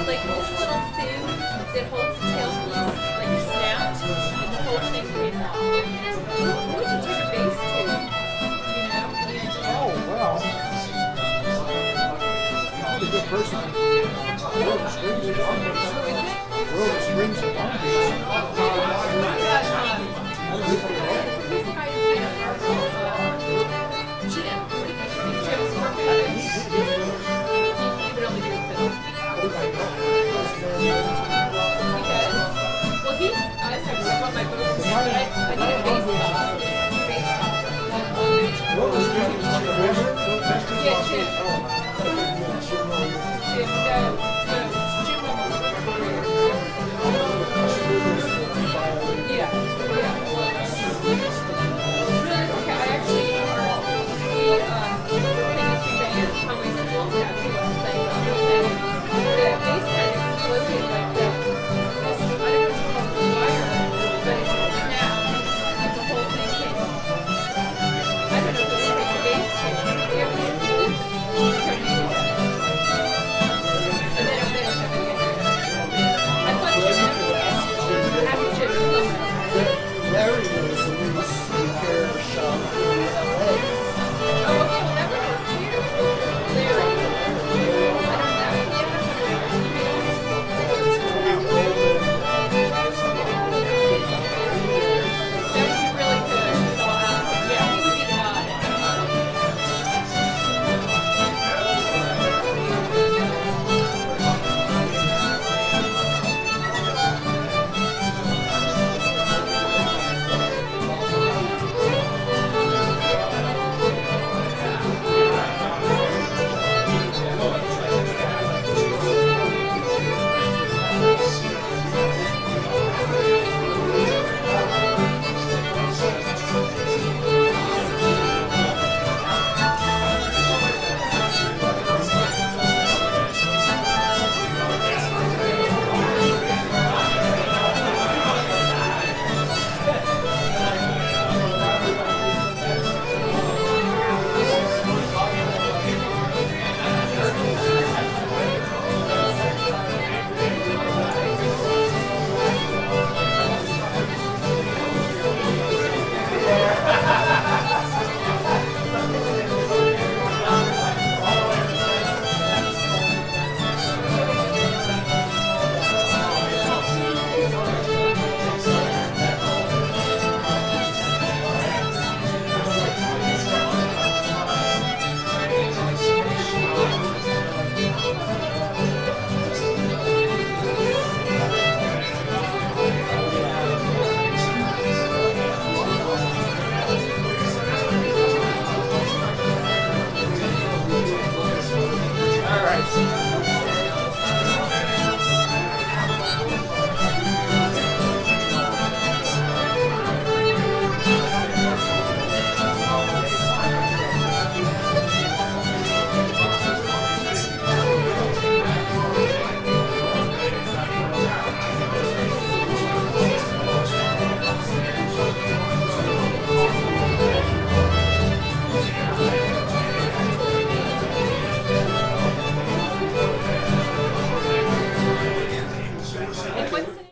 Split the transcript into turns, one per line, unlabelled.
like this little thing that holds the tailpiece, like snapped, and the whole thing came off. Who would you take a bass to? You know? Any idea?
Oh, well. He's a good person. World of Strings and Long Beach.
Who is it?
World of Strings and Long Beach.
Who's the guy in Santa Barbara? Jim. What do you think? Jim's working on it? He would only do a fiddle. Because, well, I said, I want my vocals, but I need a bass top. Bass top.
World of Strings and Long Beach.
Yeah, Jim.